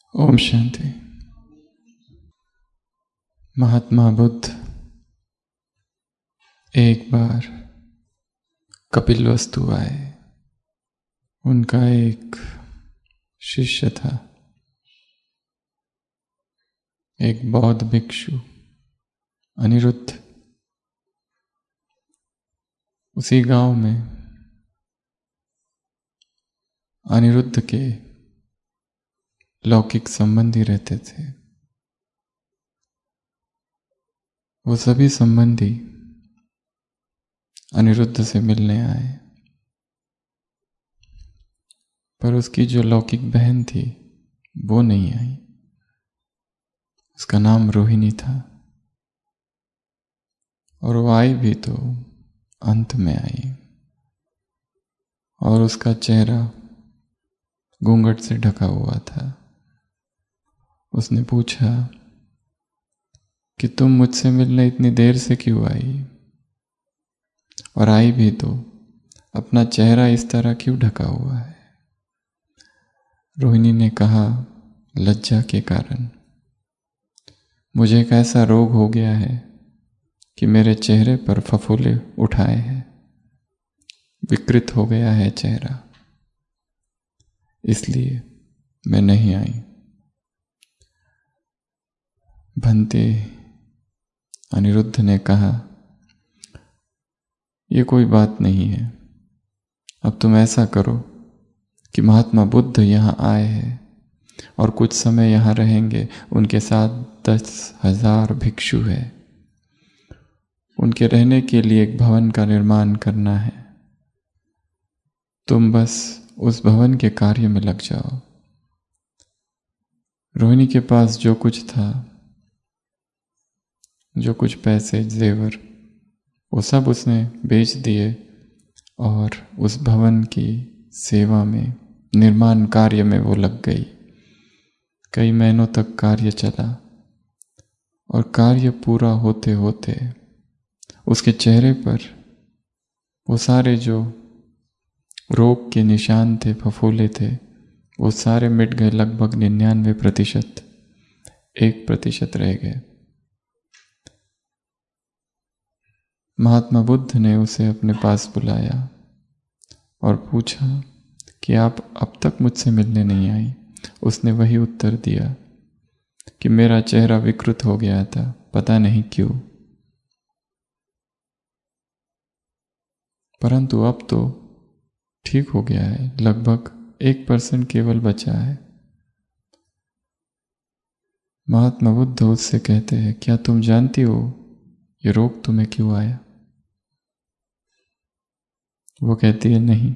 ओम शांति। महात्मा बुद्ध एक बार कपिलवस्तु आए। उनका एक शिष्य था, एक बौद्ध भिक्षु अनिरुद्ध। उसी गांव में अनिरुद्ध के लौकिक संबंधी रहते थे। वो सभी संबंधी अनिरुद्ध से मिलने आए, पर उसकी जो लौकिक बहन थी वो नहीं आई। उसका नाम रोहिणी था, और वो आई भी तो अंत में आई, और उसका चेहरा घूंघट से ढका हुआ था। उसने पूछा कि तुम मुझसे मिलने इतनी देर से क्यों आई, और आई भी तो अपना चेहरा इस तरह क्यों ढका हुआ है। रोहिणी ने कहा, लज्जा के कारण। मुझे एक ऐसा रोग हो गया है कि मेरे चेहरे पर फफोले उठाए हैं, विकृत हो गया है चेहरा, इसलिए मैं नहीं आई। भंते अनिरुद्ध ने कहा, ये कोई बात नहीं है। अब तुम ऐसा करो कि महात्मा बुद्ध यहाँ आए हैं और कुछ समय यहाँ रहेंगे। उनके साथ 10,000 भिक्षु है। उनके रहने के लिए एक भवन का निर्माण करना है। तुम बस उस भवन के कार्य में लग जाओ। रोहिणी के पास जो कुछ था, जो कुछ पैसे जेवर, वो सब उसने बेच दिए और उस भवन की सेवा में, निर्माण कार्य में वो लग गई। कई महीनों तक कार्य चला, और कार्य पूरा होते होते उसके चेहरे पर वो सारे जो रोग के निशान थे, फफोले थे, वो सारे मिट गए। लगभग 99%, 1% रह गए। महात्मा बुद्ध ने उसे अपने पास बुलाया और पूछा कि आप अब तक मुझसे मिलने नहीं आई। उसने वही उत्तर दिया कि मेरा चेहरा विकृत हो गया था, पता नहीं क्यों, परंतु अब तो ठीक हो गया है। लगभग 1% केवल बचा है। महात्मा बुद्ध उससे कहते हैं, क्या तुम जानती हो ये रोग तुम्हें क्यों आया? वो कहती है, नहीं।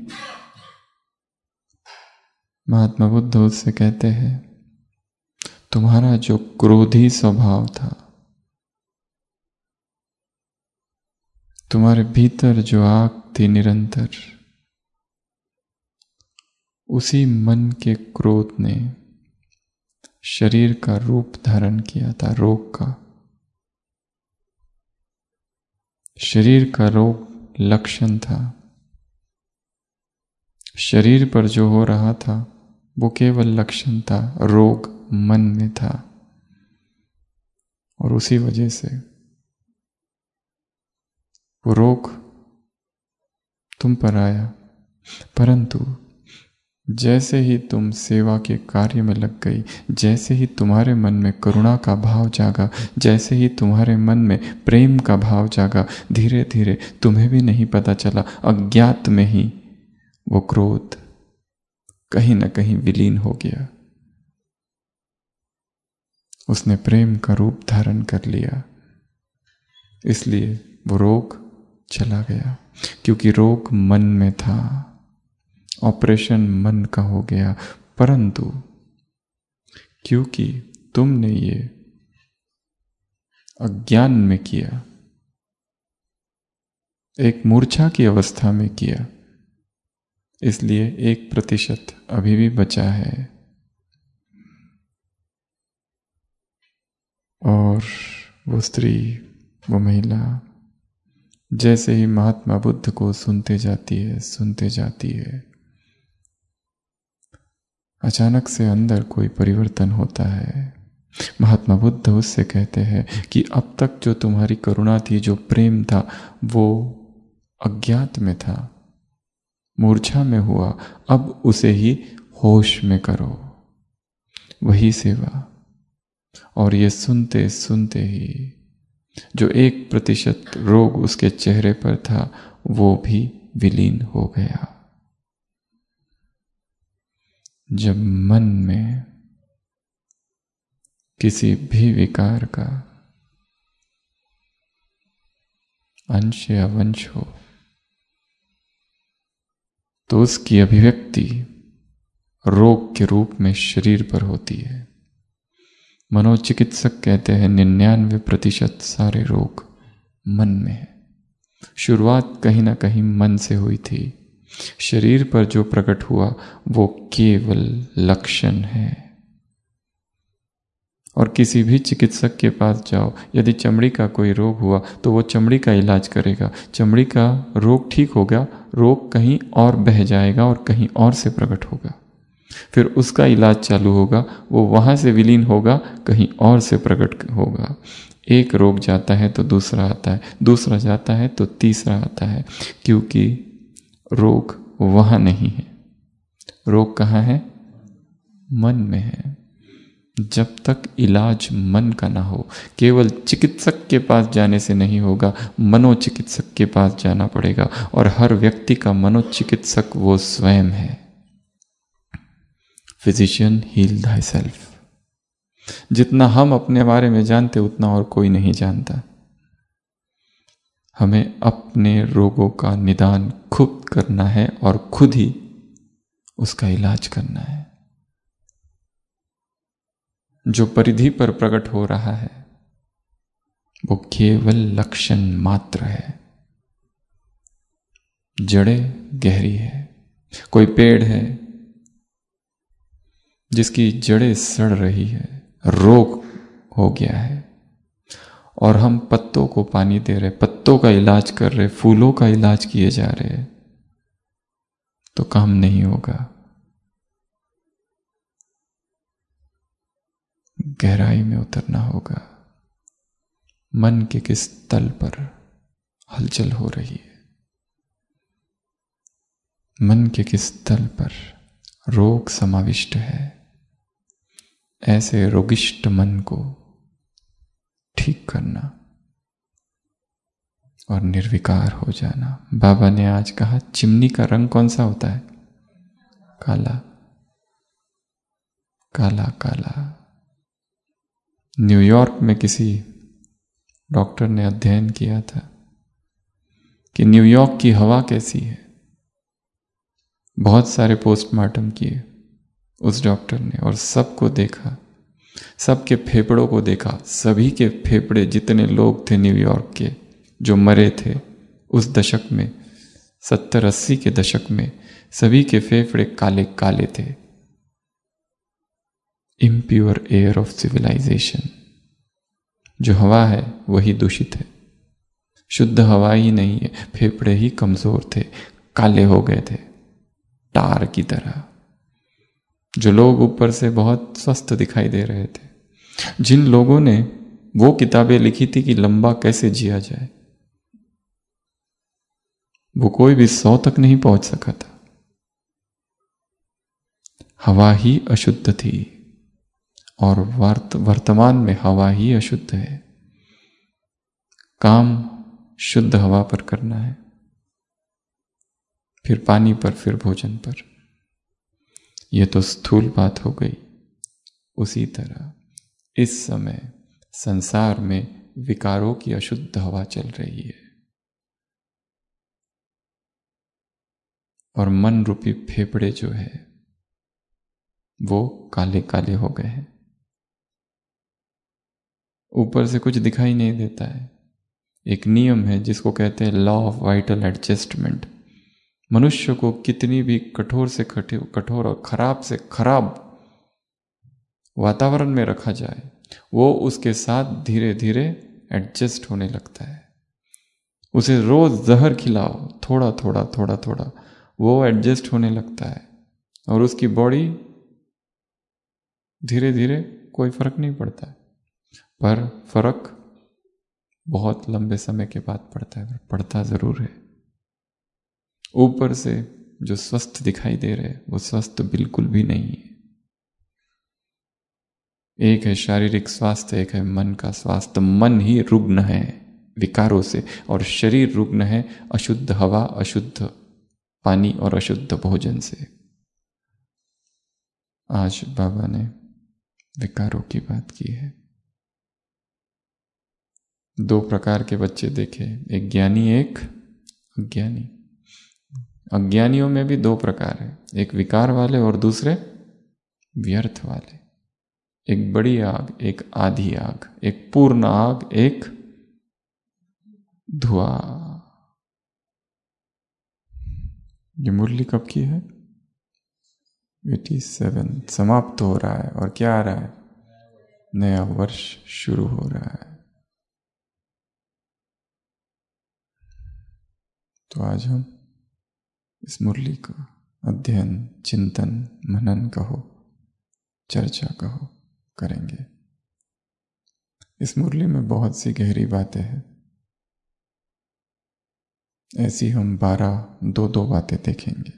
महात्मा बुद्ध उससे कहते हैं, तुम्हारा जो क्रोधी स्वभाव था, तुम्हारे भीतर जो आग थी निरंतर, उसी मन के क्रोध ने शरीर का रूप धारण किया था, रोग का। शरीर का रोग लक्षण था। शरीर पर जो हो रहा था वो केवल लक्षण था, रोग मन में था। और उसी वजह से वो रोग तुम पर आया। परंतु जैसे ही तुम सेवा के कार्य में लग गई, जैसे ही तुम्हारे मन में करुणा का भाव जागा, जैसे ही तुम्हारे मन में प्रेम का भाव जागा, धीरे धीरे तुम्हें भी नहीं पता चला, अज्ञात में ही वो क्रोध कहीं न कहीं विलीन हो गया। उसने प्रेम का रूप धारण कर लिया, इसलिए वो रोग चला गया। क्योंकि रोग मन में था, ऑपरेशन मन का हो गया। परंतु क्योंकि तुमने ये अज्ञान में किया, एक मूर्छा की अवस्था में किया, इसलिए 1% अभी भी बचा है। और वो स्त्री, वो महिला जैसे ही महात्मा बुद्ध को सुनते जाती है, अचानक से अंदर कोई परिवर्तन होता है। महात्मा बुद्ध उससे कहते हैं कि अब तक जो तुम्हारी करुणा थी, जो प्रेम था, वो अज्ञात में था, मूर्छा में हुआ, अब उसे ही होश में करो, वही सेवा। और ये सुनते सुनते ही जो 1% रोग उसके चेहरे पर था वो भी विलीन हो गया। जब मन में किसी भी विकार का अंश या वंश हो तो उसकी अभिव्यक्ति रोग के रूप में शरीर पर होती है। मनोचिकित्सक कहते हैं 99% सारे रोग मन में है। शुरुआत कहीं ना कहीं मन से हुई थी। शरीर पर जो प्रकट हुआ वो केवल लक्षण है। और किसी भी चिकित्सक के पास जाओ, यदि चमड़ी का कोई रोग हुआ तो वो चमड़ी का इलाज करेगा। चमड़ी का रोग ठीक हो गया, रोग कहीं और बह जाएगा और कहीं और से प्रकट होगा, फिर उसका इलाज चालू होगा, वो वहां से विलीन होगा, कहीं और से प्रकट होगा। एक रोग जाता है तो दूसरा आता है, दूसरा जाता है तो तीसरा आता है, क्योंकि रोग वहां नहीं है। रोग कहाँ है? मन में है। जब तक इलाज मन का ना हो, केवल चिकित्सक के पास जाने से नहीं होगा, मनोचिकित्सक के पास जाना पड़ेगा। और हर व्यक्ति का मनोचिकित्सक वो स्वयं है। Physician heal thyself। जितना हम अपने बारे में जानते उतना और कोई नहीं जानता। हमें अपने रोगों का निदान खुद करना है और खुद ही उसका इलाज करना है। जो परिधि पर प्रकट हो रहा है वो केवल लक्षण मात्र है। जड़ें गहरी है। कोई पेड़ है जिसकी जड़ें सड़ रही है, रोग हो गया है, और हम पत्तों को पानी दे रहे, पत्तों का इलाज कर रहे, फूलों का इलाज किए जा रहे हैं, तो काम नहीं होगा। गहराई में उतरना होगा। मन के किस तल पर हलचल हो रही है, मन के किस तल पर रोग समाविष्ट है। ऐसे रोगिष्ट मन को ठीक करना और निर्विकार हो जाना। बाबा ने आज कहा, चिमनी का रंग कौन सा होता है? काला काला काला। न्यूयॉर्क में किसी डॉक्टर ने अध्ययन किया था कि न्यूयॉर्क की हवा कैसी है। बहुत सारे पोस्टमार्टम किए उस डॉक्टर ने और सबको देखा, सबके फेफड़ों को देखा। सभी के फेफड़े, जितने लोग थे न्यूयॉर्क के जो मरे थे उस दशक में, 70-80 के दशक में, सभी के फेफड़े काले काले थे। Impure air of civilization. जो हवा है वही दूषित है, शुद्ध हवा ही नहीं है। फेफड़े ही कमजोर थे, काले हो गए थे टार की तरह। जो लोग ऊपर से बहुत स्वस्थ दिखाई दे रहे थे, जिन लोगों ने वो किताबें लिखी थी कि लंबा कैसे जिया जाए, वो कोई भी 100 तक नहीं पहुंच सका था। हवा ही अशुद्ध थी और वर्तमान में हवा ही अशुद्ध है। काम शुद्ध हवा पर करना है, फिर पानी पर, फिर भोजन पर। यह तो स्थूल बात हो गई। उसी तरह इस समय संसार में विकारों की अशुद्ध हवा चल रही है और मन रूपी फेफड़े जो है वो काले काले हो गए हैं। ऊपर से कुछ दिखाई नहीं देता है। एक नियम है जिसको कहते हैं लॉ ऑफ वाइटल एडजस्टमेंट। मनुष्य को कितनी भी कठोर से कठोर और खराब से खराब वातावरण में रखा जाए, वो उसके साथ धीरे धीरे एडजस्ट होने लगता है। उसे रोज जहर खिलाओ, थोड़ा थोड़ा थोड़ा थोड़ा, वो एडजस्ट होने लगता है और उसकी बॉडी धीरे धीरे कोई फर्क नहीं पड़ता है, पर फर्क बहुत लंबे समय के बाद पड़ता है, पड़ता जरूर है। ऊपर से जो स्वस्थ दिखाई दे रहे वो स्वस्थ बिल्कुल भी नहीं है। एक है शारीरिक स्वास्थ्य, एक है मन का स्वास्थ्य। मन ही रुग्ण है विकारों से, और शरीर रुग्ण है अशुद्ध हवा, अशुद्ध पानी और अशुद्ध भोजन से। आज बाबा ने विकारों की बात की है। 2 प्रकार के बच्चे देखे, एक ज्ञानी एक अज्ञानी। अज्ञानियों में भी 2 प्रकार है, एक विकार वाले और दूसरे व्यर्थ वाले। एक बड़ी आग, एक आधी आग, एक पूर्ण आग, एक धुआं। ये मुरली कब की है? 87 समाप्त हो रहा है और क्या आ रहा है? नया वर्ष शुरू हो रहा है। तो आज हम इस मुरली का अध्ययन, चिंतन, मनन कहो, चर्चा कहो, करेंगे। इस मुरली में बहुत सी गहरी बातें हैं। ऐसी हम 12 बातें देखेंगे।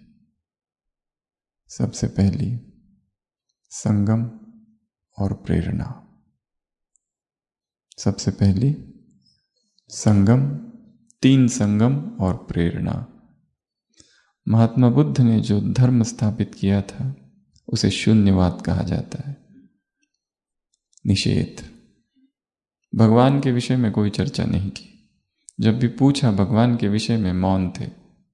सबसे पहली संगम और प्रेरणा। सबसे पहली संगम, 3 संगम और प्रेरणा। महात्मा बुद्ध ने जो धर्म स्थापित किया था उसे शून्यवाद कहा जाता है, निषेध। भगवान के विषय में कोई चर्चा नहीं की। जब भी पूछा भगवान के विषय में मौन थे।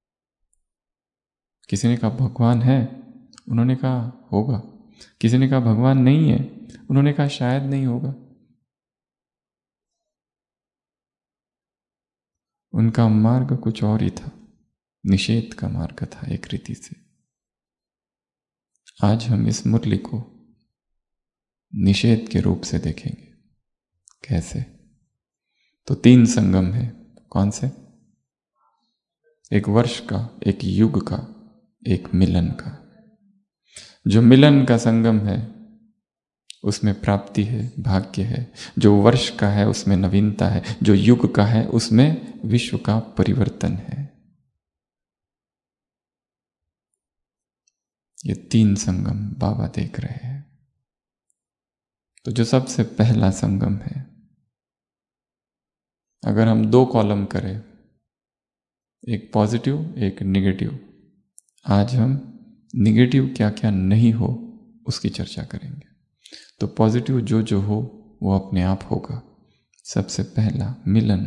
किसी ने कहा भगवान है, उन्होंने कहा होगा। किसी ने कहा भगवान नहीं है, उन्होंने कहा शायद नहीं होगा। उनका मार्ग कुछ और ही था, निषेध का मार्ग था एक रीति से। आज हम इस मुरली को निषेध के रूप से देखेंगे। कैसे? तो 3 संगम है। कौन से? एक वर्ष का, एक युग का, एक मिलन का। जो मिलन का संगम है उसमें प्राप्ति है, भाग्य है। जो वर्ष का है उसमें नवीनता है। जो युग का है उसमें विश्व का परिवर्तन है। ये 3 संगम बाबा देख रहे हैं। तो जो सबसे पहला संगम है, अगर हम 2 कॉलम करें, एक पॉजिटिव एक निगेटिव, आज हम निगेटिव क्या क्या नहीं हो उसकी चर्चा करेंगे। तो पॉजिटिव जो जो हो वो अपने आप होगा। सबसे पहला मिलन।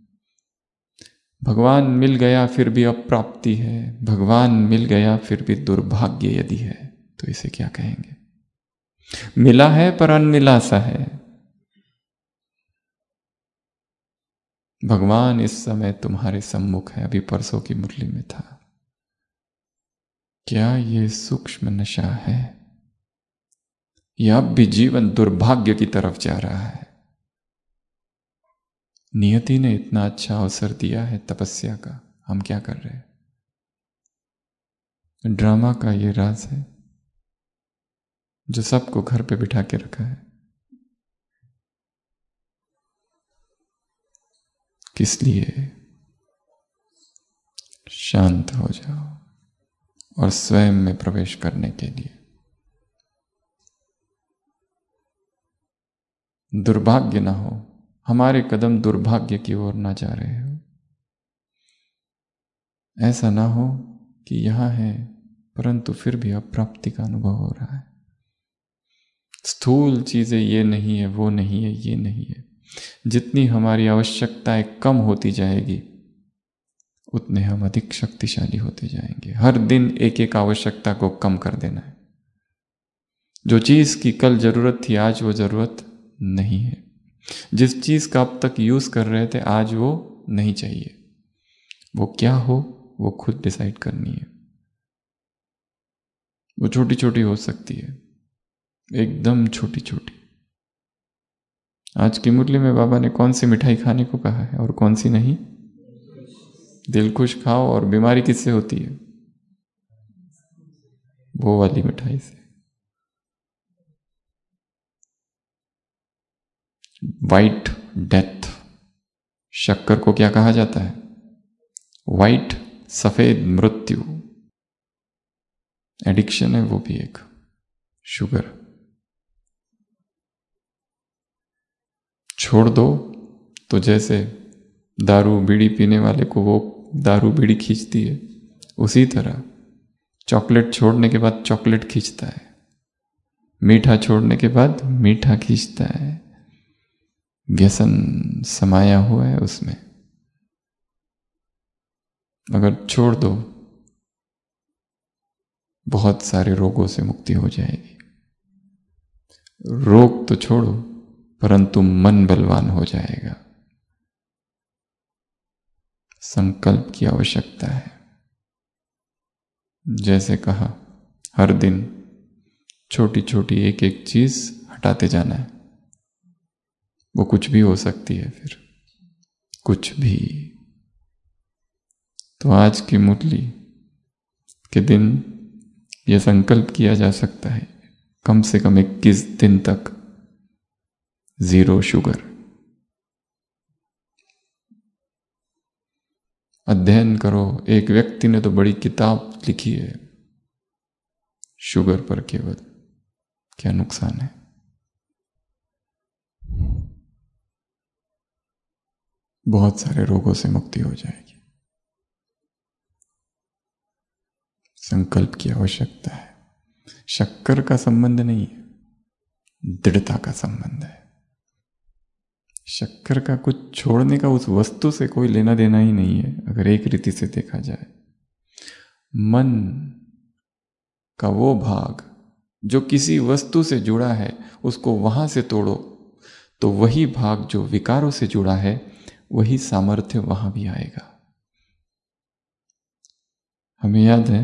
भगवान मिल गया फिर भी अप्राप्ति है, भगवान मिल गया फिर भी दुर्भाग्य यदि है, तो इसे क्या कहेंगे? मिला है पर अनमिला सा है। भगवान इस समय तुम्हारे सम्मुख है। अभी परसों की मुरली में था। क्या ये सूक्ष्म नशा है या अब भी जीवन दुर्भाग्य की तरफ जा रहा है? नियति ने इतना अच्छा अवसर दिया है तपस्या का, हम क्या कर रहे हैं? ड्रामा का ये राज है जो सबको घर पे बिठा के रखा है। किस लिए? शांत हो जाओ और स्वयं में प्रवेश करने के लिए। दुर्भाग्य ना हो, हमारे कदम दुर्भाग्य की ओर ना जा रहे हो। ऐसा ना हो कि यहां है परंतु फिर भी अप्राप्ति का अनुभव हो रहा है। स्थूल चीजें ये नहीं है, वो नहीं है, ये नहीं है। जितनी हमारी आवश्यकताएं कम होती जाएगी उतने हम अधिक शक्तिशाली होते जाएंगे। हर दिन एक एक आवश्यकता को कम कर देना है। जो चीज की कल जरूरत थी आज वो जरूरत नहीं है। जिस चीज का अब तक यूज कर रहे थे आज वो नहीं चाहिए। वो क्या हो वो खुद डिसाइड करनी है। वो छोटी छोटी हो सकती है, एकदम छोटी छोटी। आज की मुरली में बाबा ने कौन सी मिठाई खाने को कहा है और कौन सी नहीं? दिल खुश खाओ। और बीमारी किससे होती है? वो वाली मिठाई से। White death. शक्कर को क्या कहा जाता है? वाइट, सफेद मृत्यु। एडिक्शन है वो भी एक, शुगर। छोड़ दो तो जैसे दारू बीड़ी पीने वाले को वो दारू बीड़ी खींचती है, उसी तरह चॉकलेट छोड़ने के बाद चॉकलेट खींचता है, मीठा छोड़ने के बाद मीठा खींचता है। व्यसन समाया हुआ है उसमें। अगर छोड़ दो, बहुत सारे रोगों से मुक्ति हो जाएगी। रोग तो छोड़ो, परंतु मन बलवान हो जाएगा। संकल्प की आवश्यकता है। जैसे कहा, हर दिन छोटी छोटी एक एक चीज हटाते जाना है। वो कुछ भी हो सकती है, फिर कुछ भी। तो आज की मुरली के दिन यह संकल्प किया जा सकता है, कम से कम 21 दिन तक 0 शुगर। अध्ययन करो। एक व्यक्ति ने तो बड़ी किताब लिखी है शुगर पर, केवल क्या नुकसान है। बहुत सारे रोगों से मुक्ति हो जाएगी। संकल्प की आवश्यकता है। शक्कर का संबंध नहीं है, दृढ़ता का संबंध है। शक्कर का कुछ छोड़ने का उस वस्तु से कोई लेना देना ही नहीं है, अगर एक रीति से देखा जाए। मन का वो भाग जो किसी वस्तु से जुड़ा है, उसको वहां से तोड़ो तो वही भाग जो विकारों से जुड़ा है, वही सामर्थ्य वहां भी आएगा। हमें याद है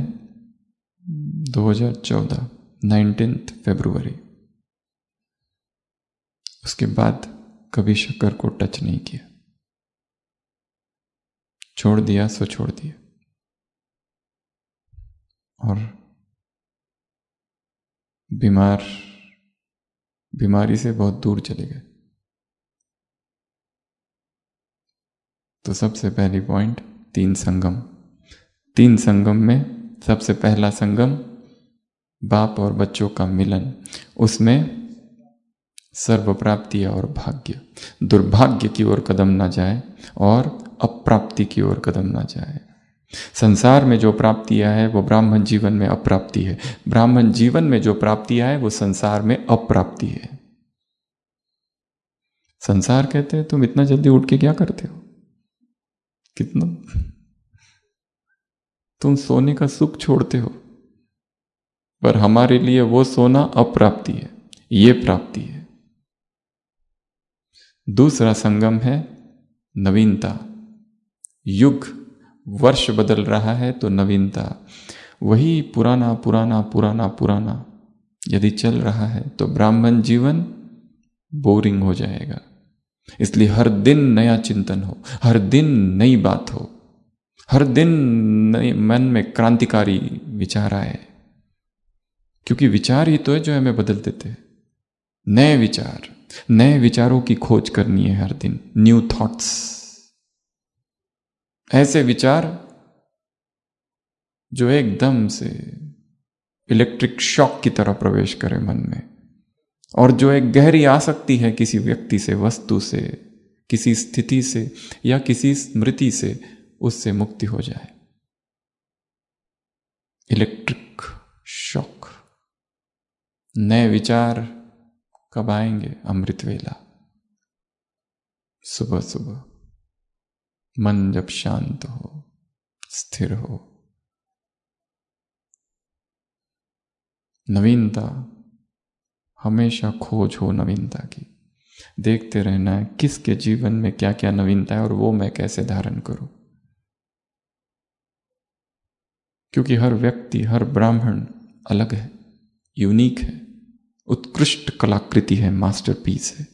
2014 19 फरवरी, उसके बाद कभी शक्कर को टच नहीं किया। छोड़ दिया सो छोड़ दिया, और बीमारी से बहुत दूर चले गए। तो सबसे पहली पॉइंट, 3 संगम। 3 संगम में सबसे पहला संगम बाप और बच्चों का मिलन। उसमें सर्व प्राप्ति और भाग्य, दुर्भाग्य की ओर कदम ना जाए और अप्राप्ति की ओर कदम ना जाए। संसार में जो प्राप्तियां है वो ब्राह्मण जीवन में अप्राप्ति है, ब्राह्मण जीवन में जो प्राप्तियां है वो संसार में अप्राप्ति है। संसार कहते हैं तुम इतना जल्दी उठ के क्या करते हो, कितना तुम सोने का सुख छोड़ते हो, पर हमारे लिए वो सोना अप्राप्ति है, ये प्राप्ति है। दूसरा संगम है नवीनता। युग वर्ष बदल रहा है तो नवीनता, वही पुराना पुराना पुराना पुराना यदि चल रहा है तो ब्राह्मण जीवन बोरिंग हो जाएगा। इसलिए हर दिन नया चिंतन हो, हर दिन नई बात हो, हर दिन नए मन में क्रांतिकारी विचार आए, क्योंकि विचार ही तो है जो हमें बदल देते हैं। नए विचार, नए विचारों की खोज करनी है हर दिन। न्यू थॉट्स, ऐसे विचार जो एकदम से इलेक्ट्रिक शॉक की तरह प्रवेश करे मन में, और जो एक गहरी आसक्ति है किसी व्यक्ति से, वस्तु से, किसी स्थिति से या किसी स्मृति से, उससे मुक्ति हो जाए। Electric shock. नए विचार कब आएंगे? अमृत वेला, सुबह सुबह, मन जब शांत हो, स्थिर हो। नवीनता, हमेशा खोज हो नवीनता की। देखते रहना है किसके जीवन में क्या क्या नवीनता है और वो मैं कैसे धारण करूं। क्योंकि हर व्यक्ति, हर ब्राह्मण अलग है, यूनिक है, उत्कृष्ट कलाकृति है, मास्टरपीस है।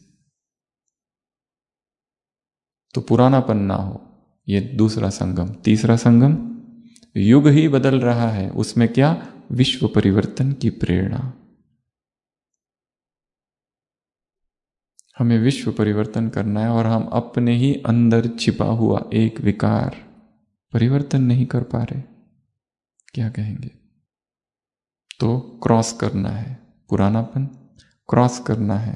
तो पुरानापन ना हो, ये दूसरा संगम। तीसरा संगम, युग ही बदल रहा है, उसमें क्या? विश्व परिवर्तन की प्रेरणा। हमें विश्व परिवर्तन करना है और हम अपने ही अंदर छिपा हुआ एक विकार परिवर्तन नहीं कर पा रहे, क्या कहेंगे? तो क्रॉस करना है, पुरानापन क्रॉस करना है।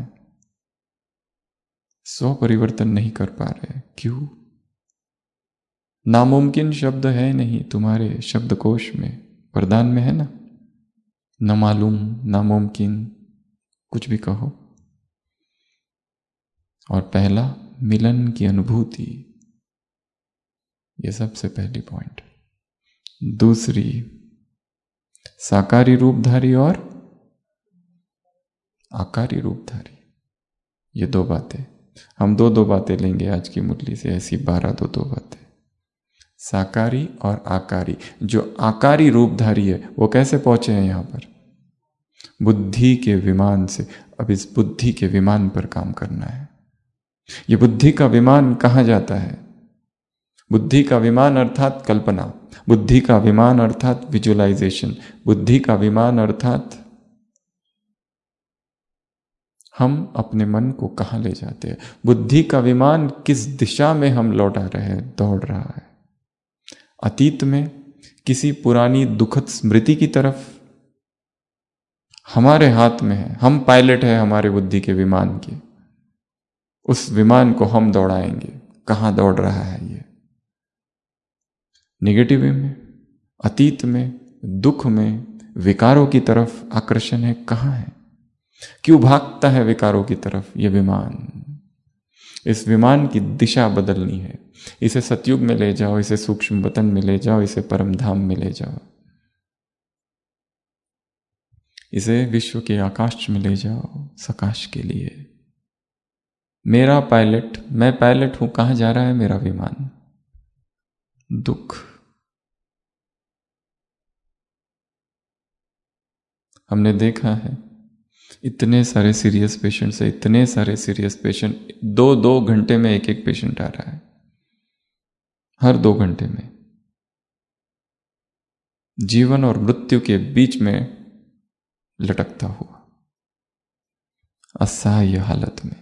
स्व परिवर्तन नहीं कर पा रहे, क्यों? नामुमकिन शब्द है नहीं तुम्हारे शब्दकोश में, वरदान में है ना, न मालूम, नामुमकिन, कुछ भी कहो। और पहला, मिलन की अनुभूति, ये सबसे पहली पॉइंट। दूसरी, साकारी रूपधारी और आकारी रूपधारी, ये दो बातें। हम दो बातें लेंगे आज की मुरली से, ऐसी 12 दो बातें, साकारी और आकारी। जो आकारी रूपधारी है वो कैसे पहुंचे हैं यहां पर? बुद्धि के विमान से। अब इस बुद्धि के विमान पर काम करना है। ये बुद्धि का विमान कहाँ जाता है? बुद्धि का विमान अर्थात कल्पना, बुद्धि का विमान अर्थात विजुअलाइजेशन, बुद्धि का विमान अर्थात हम अपने मन को कहाँ ले जाते हैं। बुद्धि का विमान किस दिशा में हम लौटा रहे हैं, दौड़ रहा है? अतीत में किसी पुरानी दुखद स्मृति की तरफ? हमारे हाथ में है, हम पायलट है हमारे बुद्धि के विमान के। उस विमान को हम दौड़ाएंगे। कहां दौड़ रहा है ये? नेगेटिव में, अतीत में, दुख में, विकारों की तरफ आकर्षण है। कहां है? क्यों भागता है विकारों की तरफ ये विमान? इस विमान की दिशा बदलनी है। इसे सतयुग में ले जाओ, इसे सूक्ष्म वतन में ले जाओ, इसे परम धाम में ले जाओ, इसे विश्व के आकाश में ले जाओ, सकाश के लिए। मेरा पायलट, मैं पायलट हूं। कहां जा रहा है मेरा विमान? दुख। हमने देखा है इतने सारे सीरियस पेशेंट्स है, इतने सारे सीरियस पेशेंट, 2 घंटे में एक पेशेंट आ रहा है, हर 2 घंटे में, जीवन और मृत्यु के बीच में लटकता हुआ, असहाय हालत में।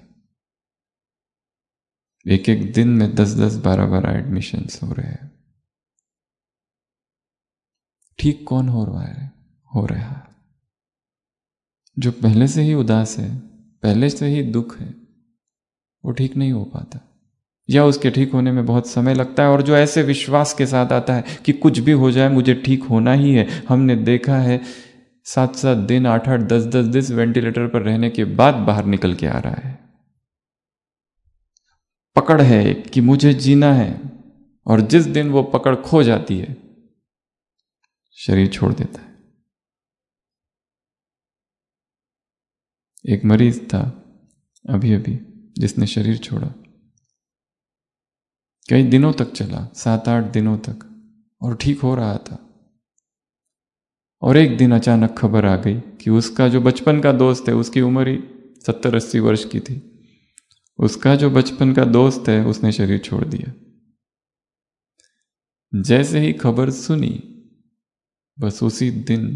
एक दिन में 10-10, 12-12 एडमिशन्स हो रहे हैं। ठीक कौन हो रहा है? जो पहले से ही उदास है, पहले से ही दुख है, वो ठीक नहीं हो पाता, या उसके ठीक होने में बहुत समय लगता है। और जो ऐसे विश्वास के साथ आता है कि कुछ भी हो जाए मुझे ठीक होना ही है। हमने देखा है 7-7 दिन, 8-8, 10-10 दिन वेंटिलेटर पर रहने के बाद बाहर निकल के आ रहा है। पकड़ है कि मुझे जीना है, और जिस दिन वो पकड़ खो जाती है शरीर छोड़ देता है। एक मरीज था अभी जिसने शरीर छोड़ा, कई दिनों तक चला, 7-8 दिनों तक, और ठीक हो रहा था। और एक दिन अचानक खबर आ गई कि उसका जो बचपन का दोस्त है, उसकी उम्र ही 70-80 वर्ष की थी, उसका जो बचपन का दोस्त है उसने शरीर छोड़ दिया। जैसे ही खबर सुनी, बस उसी दिन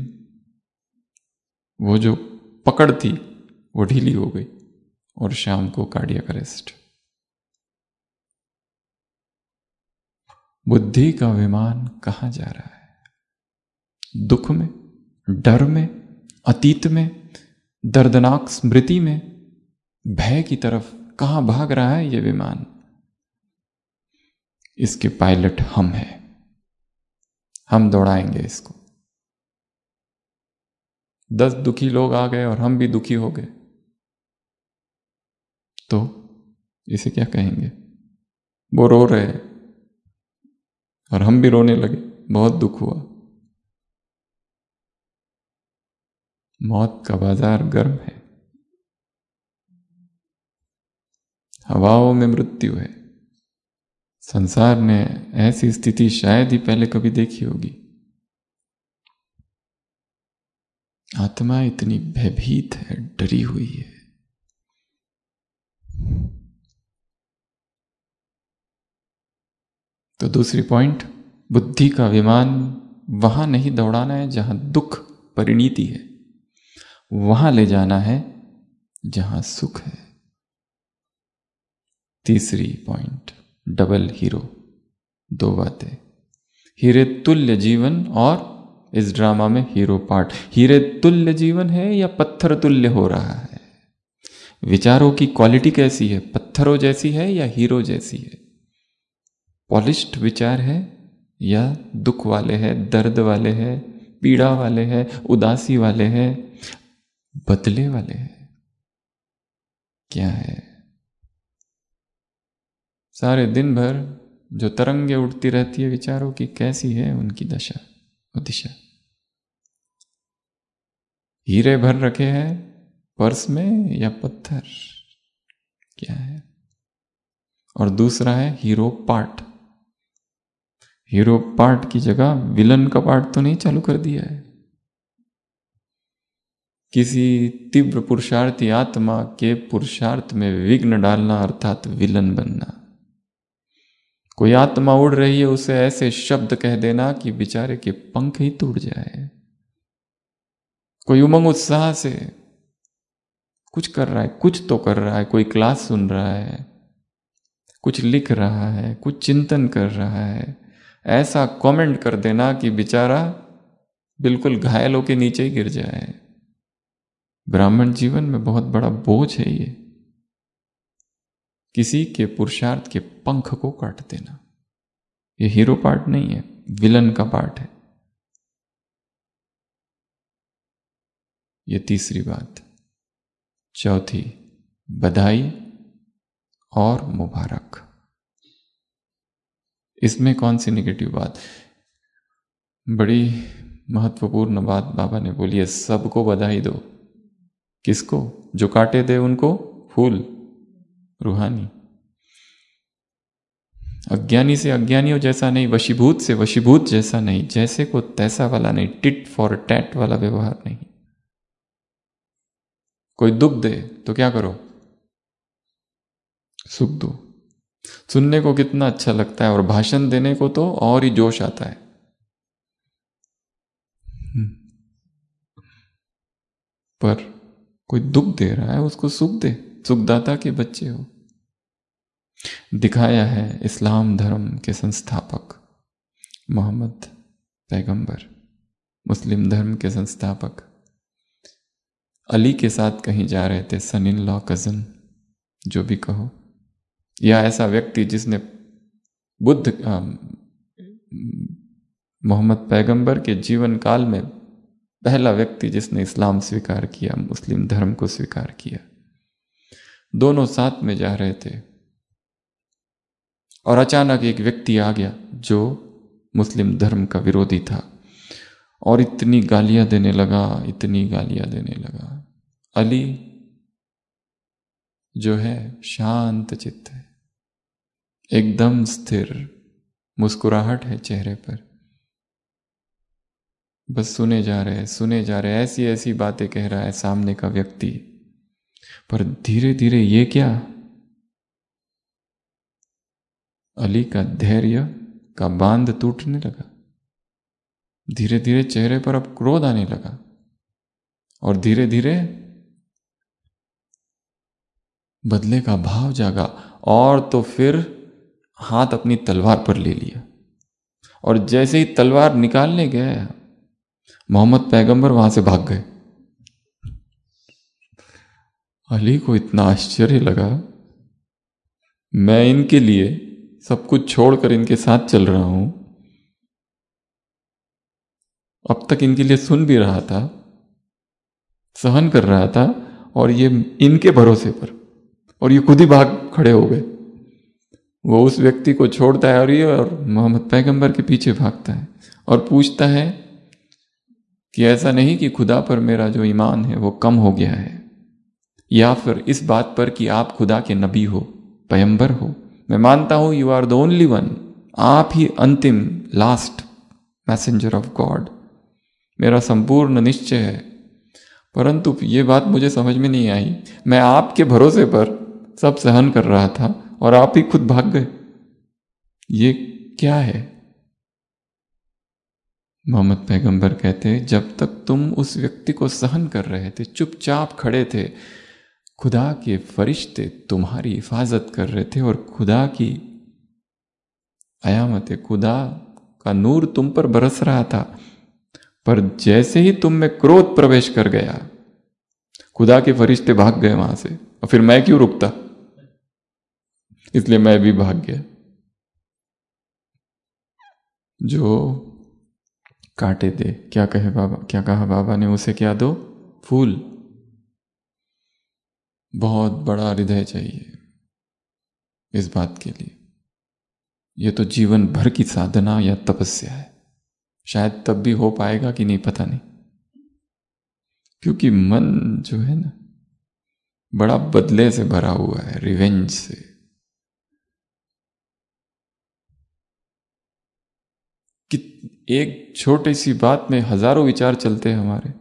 वो जो पकड़ थी वो ढीली हो गई, और शाम को कार्डियक अरेस्ट। बुद्धि का विमान कहां जा रहा है? दुख में, डर में, अतीत में, दर्दनाक स्मृति में, भय की तरफ कहां भाग रहा है ये विमान? इसके पायलट हम हैं, हम दौड़ाएंगे इसको। 10 दुखी लोग आ गए और हम भी दुखी हो गए, तो इसे क्या कहेंगे? वो रो रहे हैं और हम भी रोने लगे, बहुत दुख हुआ। मौत का बाजार गर्म है, हवाओं में मृत्यु है। संसार ने ऐसी स्थिति शायद ही पहले कभी देखी होगी। आत्मा इतनी भयभीत है, डरी हुई है। तो दूसरी पॉइंट, बुद्धि का विमान वहां नहीं दौड़ाना है जहां दुख परिणीति है, वहां ले जाना है जहां सुख है। तीसरी पॉइंट, डबल हीरो, दो बातें, हीरे तुल्य जीवन और इस ड्रामा में हीरो पार्ट। हीरे तुल्य जीवन है या पत्थर तुल्य हो रहा है? विचारों की क्वालिटी कैसी है? पत्थरों जैसी है या हीरो जैसी है? पॉलिश्ड विचार है या दुख वाले हैं, दर्द वाले हैं, पीड़ा वाले हैं, उदासी वाले हैं, बदले वाले हैं? क्या है? सारे दिन भर जो तरंगे उठती रहती है विचारों की, कैसी है उनकी दशा और दिशा? हीरे भर रखे हैं पर्स में या पत्थर? क्या है? और दूसरा है हीरो पार्ट। हीरो पार्ट की जगह विलन का पार्ट तो नहीं चालू कर दिया है? किसी तीव्र पुरुषार्थी आत्मा के पुरुषार्थ में विघ्न डालना अर्थात विलन बनना। कोई आत्मा उड़ रही है, उसे ऐसे शब्द कह देना कि बेचारे के पंख ही टूट जाए। कोई उमंग उत्साह से कुछ कर रहा है, कुछ तो कर रहा है, कोई क्लास सुन रहा है, कुछ लिख रहा है, कुछ चिंतन कर रहा है, ऐसा कमेंट कर देना कि बेचारा बिल्कुल घायल होके नीचे ही गिर जाए। ब्राह्मण जीवन में बहुत बड़ा बोझ है ये, किसी के पुरुषार्थ के पंख को काट देना। ये हीरो पार्ट नहीं है, विलन का पार्ट है। ये तीसरी बात। चौथी, बधाई और मुबारक। इसमें कौन सी निगेटिव बात? बड़ी महत्वपूर्ण बात बाबा ने बोली है, सबको बधाई दो। किसको? जो काटे दे उनको फूल, रूहानी। अज्ञानी से अज्ञानियों जैसा नहीं, वशीभूत से वशीभूत जैसा नहीं, जैसे को तैसा वाला नहीं, टिट फॉर टैट वाला व्यवहार नहीं। कोई दुख दे तो क्या करो? सुख दो। सुनने को कितना अच्छा लगता है, और भाषण देने को तो और ही जोश आता है। पर कोई दुख दे रहा है, उसको सुख दे। सुखदाता के बच्चे हो। दिखाया है इस्लाम धर्म के संस्थापक मोहम्मद पैगंबर, मुस्लिम धर्म के संस्थापक अली के साथ कहीं जा रहे थे, सन इन लॉ, कजन, जो भी कहो, या ऐसा व्यक्ति जिसने मोहम्मद पैगंबर के जीवन काल में पहला व्यक्ति जिसने इस्लाम स्वीकार किया, मुस्लिम धर्म को स्वीकार किया। दोनों साथ में जा रहे थे और अचानक एक व्यक्ति आ गया जो मुस्लिम धर्म का विरोधी था और इतनी गालियां देने लगा, इतनी गालियां देने लगा। अली जो है शांत चित्त है, एकदम स्थिर, मुस्कुराहट है चेहरे पर, बस सुने जा रहे, ऐसी ऐसी बातें कह रहा है सामने का व्यक्ति। पर धीरे धीरे ये क्या, अली का धैर्य का बांध टूटने लगा। धीरे धीरे चेहरे पर अब क्रोध आने लगा और धीरे धीरे बदले का भाव जागा, और तो फिर हाथ अपनी तलवार पर ले लिया। और जैसे ही तलवार निकालने गया, मोहम्मद पैगंबर वहां से भाग गए। अली को इतना आश्चर्य लगा, मैं इनके लिए सब कुछ छोड़कर इनके साथ चल रहा हूं, अब तक इनके लिए सुन भी रहा था, सहन कर रहा था, और ये इनके भरोसे पर, और ये खुद ही भाग खड़े हो गए। वो उस व्यक्ति को छोड़ता है और मोहम्मद पैगंबर के पीछे भागता है और पूछता है कि ऐसा नहीं कि खुदा पर मेरा जो ईमान है वो कम हो गया है, या फिर इस बात पर कि आप खुदा के नबी हो, पैगंबर हो। मैं मानता हूं you are the only one, आप ही अंतिम, लास्ट मैसेंजर ऑफ गॉड, मेरा संपूर्ण निश्चय है। परंतु ये बात मुझे समझ में नहीं आई, मैं आपके भरोसे पर सब सहन कर रहा था और आप ही खुद भाग गए, ये क्या है? मोहम्मद पैगंबर कहते, जब तक तुम उस व्यक्ति को सहन कर रहे थे, चुपचाप खड़े थे, खुदा के फरिश्ते तुम्हारी हिफाजत कर रहे थे और खुदा की अयामत, खुदा का नूर तुम पर बरस रहा था। पर जैसे ही तुम में क्रोध प्रवेश कर गया, खुदा के फरिश्ते भाग गए वहां से, और फिर मैं क्यों रुकता, इसलिए मैं भी भाग गया। जो काटे दे, क्या कहे बाबा, क्या कहा बाबा ने, उसे क्या दो, फूल। बहुत बड़ा हृदय चाहिए इस बात के लिए। यह तो जीवन भर की साधना या तपस्या है। शायद तब भी हो पाएगा कि नहीं पता नहीं, क्योंकि मन जो है ना बड़ा बदले से भरा हुआ है, रिवेंज से। कि एक छोटी सी बात में हजारों विचार चलते हैं हमारे।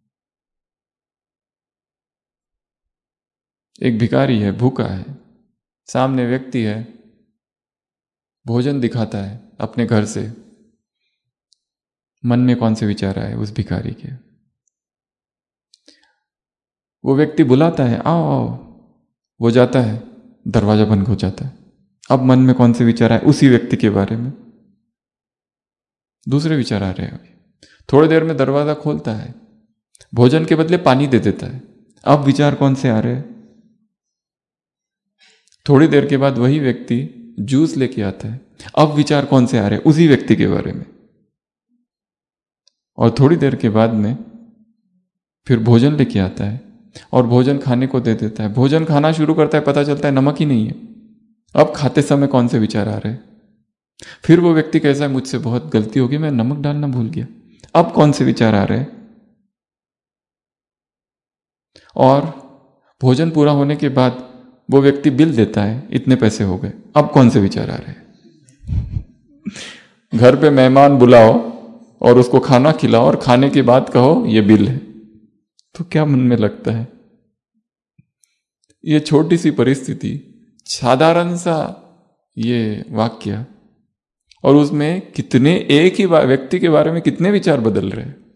एक भिखारी है, भूखा है, सामने व्यक्ति है, भोजन दिखाता है अपने घर से। मन में कौन से विचार आए उस भिखारी के? वो व्यक्ति बुलाता है, आओ आओ, वो जाता है, दरवाजा बंद हो जाता है। अब मन में कौन से विचार आए उसी व्यक्ति के बारे में? दूसरे विचार आ रहे हैं। थोड़ी देर में दरवाजा खोलता है, भोजन के बदले पानी दे देता है। अब विचार कौन से आ रहे हैं? थोड़ी देर के बाद वही व्यक्ति जूस लेके आता है, अब विचार कौन से आ रहे हैं? उसी व्यक्ति के बारे में। और थोड़ी देर के बाद में फिर भोजन लेके आता है और भोजन खाने को दे देता है। भोजन खाना शुरू करता है, पता चलता है नमक ही नहीं है। अब खाते समय कौन से विचार आ रहे हैं? फिर वो व्यक्ति कैसा है, मुझसे बहुत गलती होगी, मैं नमक डालना भूल गया। अब कौन से विचार आ रहे हैं? और भोजन पूरा होने के बाद वो व्यक्ति बिल देता है, इतने पैसे हो गए। अब कौन से विचार आ रहे हैं? घर पे मेहमान बुलाओ और उसको खाना खिलाओ और खाने के बाद कहो ये बिल है, तो क्या मन में लगता है? ये छोटी सी परिस्थिति, साधारण सा ये वाक्य, और उसमें कितने, एक ही व्यक्ति के बारे में कितने विचार बदल रहे हैं।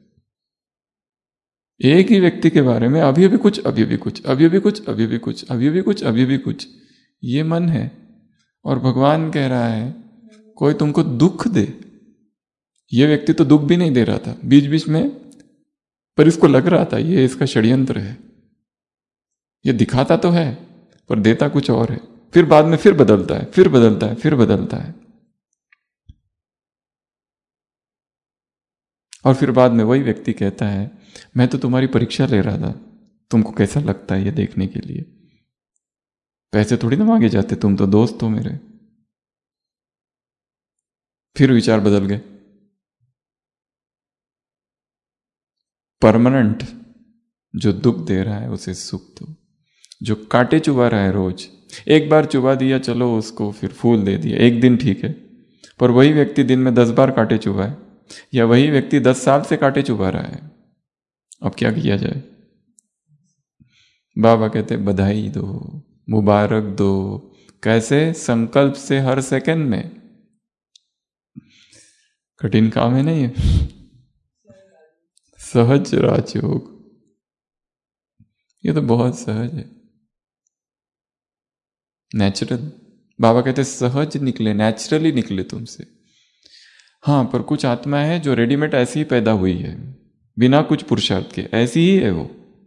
एक ही व्यक्ति के बारे में अभी अभी कुछ, अभी अभी कुछ, अभी अभी कुछ, अभी अभी कुछ, अभी अभी कुछ, अभी अभी कुछ। ये मन है। और भगवान कह रहा है कोई तुमको दुख दे। ये व्यक्ति तो दुख भी नहीं दे रहा था बीच बीच में, पर इसको लग रहा था ये इसका षड्यंत्र है। ये दिखाता तो है पर देता कुछ और है। फिर बाद में फिर बदलता है, फिर बदलता है, फिर बदलता है। और फिर बाद में वही व्यक्ति कहता है मैं तो तुम्हारी परीक्षा ले रहा था, तुमको कैसा लगता है ये देखने के लिए। पैसे थोड़ी ना मांगे जाते, तुम तो दोस्त हो मेरे। फिर विचार बदल गए। परमानेंट जो दुख दे रहा है उसे सुख दो। जो कांटे चुभा रहा है रोज, एक बार चुभा दिया चलो उसको, फिर फूल दे दिया, एक दिन ठीक है। पर वही व्यक्ति दिन में 10 बार कांटे चुभाए, या वही व्यक्ति 10 साल से कांटे चुभा रहा है, अब क्या किया जाए? बाबा कहते बधाई दो, मुबारक दो। कैसे? संकल्प से हर सेकंड में। कठिन काम है नहीं है, सहज राजयोग। ये तो बहुत सहज है, नेचुरल। बाबा कहते सहज निकले, नेचुरली निकले तुमसे। हाँ, पर कुछ आत्मा है जो रेडीमेड ऐसी ही पैदा हुई है, बिना कुछ पुरुषार्थ के, ऐसी ही है वो।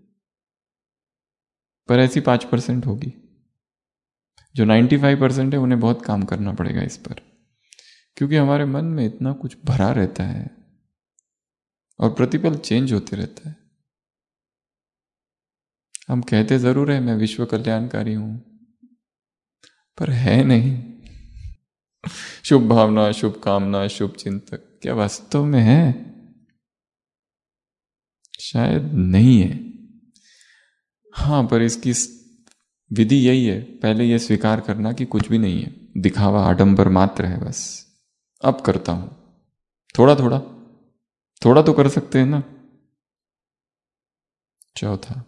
पर ऐसी 5% होगी। जो 95% है उन्हें बहुत काम करना पड़ेगा इस पर, क्योंकि हमारे मन में इतना कुछ भरा रहता है और प्रतिपल चेंज होते रहता है। हम कहते जरूर है मैं विश्व कल्याणकारी हूं, पर है नहीं। शुभ भावना, शुभ कामना, शुभ चिंतक, क्या वास्तव में है? शायद नहीं है। हाँ, पर इसकी विधि यही है, पहले यह स्वीकार करना कि कुछ भी नहीं है, दिखावा आडंबर मात्र है बस। अब करता हूं, थोड़ा थोड़ा, थोड़ा तो कर सकते हैं ना। चौथा,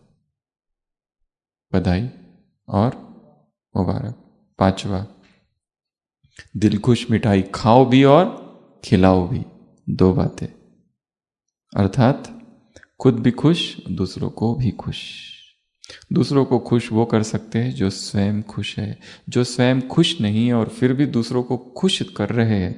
बधाई और मुबारक। पांचवा, दिल खुश मिठाई खाओ भी और खिलाओ भी। 2 बातें, अर्थात खुद भी खुश, दूसरों को भी खुश। दूसरों को खुश वो कर सकते हैं जो स्वयं खुश है। जो स्वयं खुश नहीं है और फिर भी दूसरों को खुश कर रहे हैं,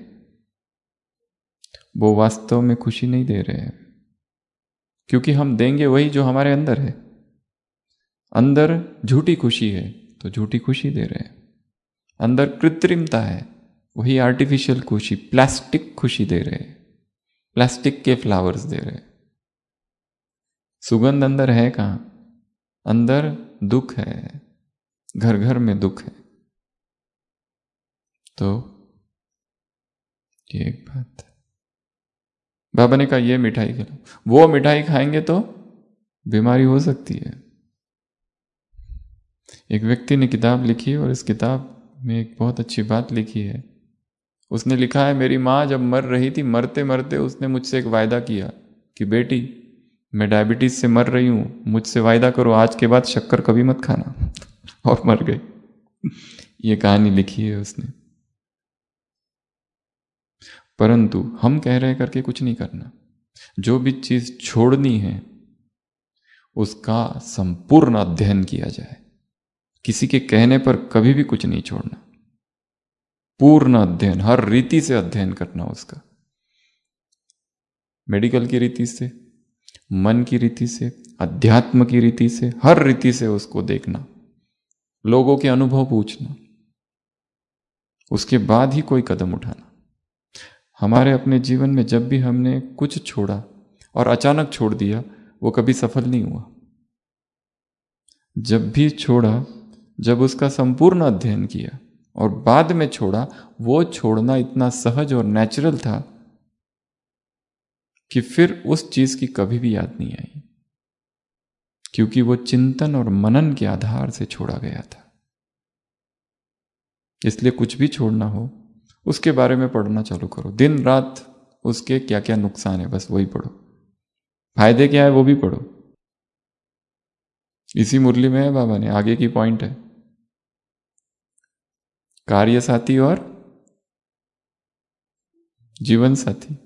वो वास्तव में खुशी नहीं दे रहे हैं, क्योंकि हम देंगे वही जो हमारे अंदर है। अंदर झूठी खुशी है तो झूठी खुशी दे रहे हैं। अंदर कृत्रिमता है, वही आर्टिफिशियल खुशी, प्लास्टिक खुशी दे रहे हैं, प्लास्टिक के फ्लावर्स दे रहे हैं। सुगंध अंदर है कहाँ? अंदर दुख है, घर घर में दुख है। तो ये एक बात है। बाबा ने कहा ये मिठाई खिलाओ, वो मिठाई खाएंगे तो बीमारी हो सकती है। एक व्यक्ति ने किताब लिखी और इस किताब में एक बहुत अच्छी बात लिखी है। उसने लिखा है, मेरी माँ जब मर रही थी, मरते मरते उसने मुझसे एक वायदा किया कि बेटी, मैं डायबिटीज से मर रही हूं, मुझसे वायदा करो आज के बाद शक्कर कभी मत खाना। और मर गई। ये कहानी लिखी है उसने। परंतु हम कह रहे करके कुछ नहीं करना। जो भी चीज छोड़नी है उसका संपूर्ण अध्ययन किया जाए। किसी के कहने पर कभी भी कुछ नहीं छोड़ना। पूर्ण अध्ययन, हर रीति से अध्ययन करना उसका। मेडिकल की रीति से, मन की रीति से, अध्यात्म की रीति से, हर रीति से उसको देखना, लोगों के अनुभव पूछना, उसके बाद ही कोई कदम उठाना। हमारे अपने जीवन में जब भी हमने कुछ छोड़ा और अचानक छोड़ दिया, वो कभी सफल नहीं हुआ। जब भी छोड़ा, जब उसका संपूर्ण अध्ययन किया और बाद में छोड़ा, वो छोड़ना इतना सहज और नेचुरल था कि फिर उस चीज की कभी भी याद नहीं आई, क्योंकि वो चिंतन और मनन के आधार से छोड़ा गया था। इसलिए कुछ भी छोड़ना हो, उसके बारे में पढ़ना चालू करो। दिन रात उसके क्या क्या नुकसान है, बस वही पढ़ो। फायदे क्या है वो भी पढ़ो। इसी मुरली में है बाबा ने, आगे की पॉइंट है, कार्य साथी और जीवन साथी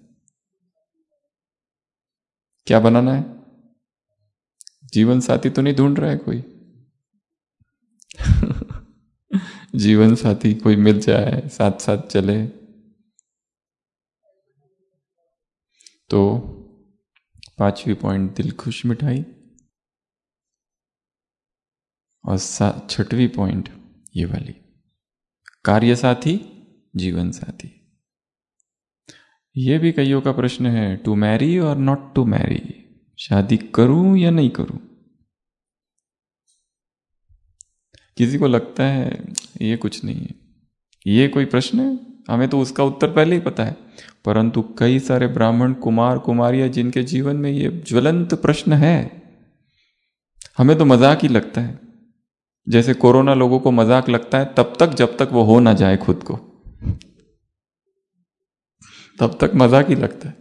क्या बनाना है। जीवन साथी तो नहीं ढूंढ रहा है कोई। जीवन साथी कोई मिल जाए, साथ साथ चले। तो 5वीं पॉइंट, दिल खुश मिठाई। और 6वीं पॉइंट ये वाली, कार्य साथी, जीवन साथी। ये भी कईयों का प्रश्न है, to marry or not to marry, शादी करूं या नहीं करूं। किसी को लगता है ये कुछ नहीं है, ये कोई प्रश्न है, हमें तो उसका उत्तर पहले ही पता है। परंतु कई सारे ब्राह्मण कुमार कुमारियां जिनके जीवन में ये ज्वलंत प्रश्न है, हमें तो मजाक ही लगता है। जैसे कोरोना लोगों को मजाक लगता है तब तक जब तक वो हो ना जाए खुद को, तब तक मजाक ही लगता है।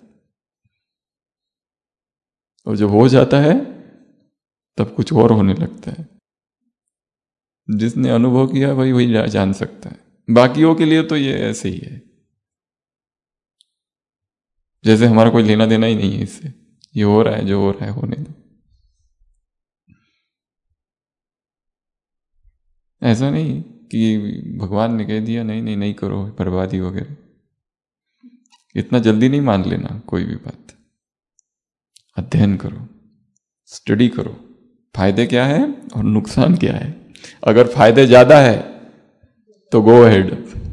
और जब हो जाता है तब कुछ और होने लगता है। जिसने अनुभव किया वही वही जान सकता है। बाकियों के लिए तो ये ऐसे ही है, जैसे हमारा कोई लेना देना ही नहीं है इससे। ये हो रहा है, जो हो रहा है होने दो। ऐसा नहीं कि भगवान ने कह दिया नहीं नहीं नहीं करो, बर्बादी वगैरह। इतना जल्दी नहीं मान लेना कोई भी बात। अध्ययन करो, स्टडी करो, फायदे क्या है और नुकसान क्या है। अगर फायदे ज्यादा है तो गो अहेड,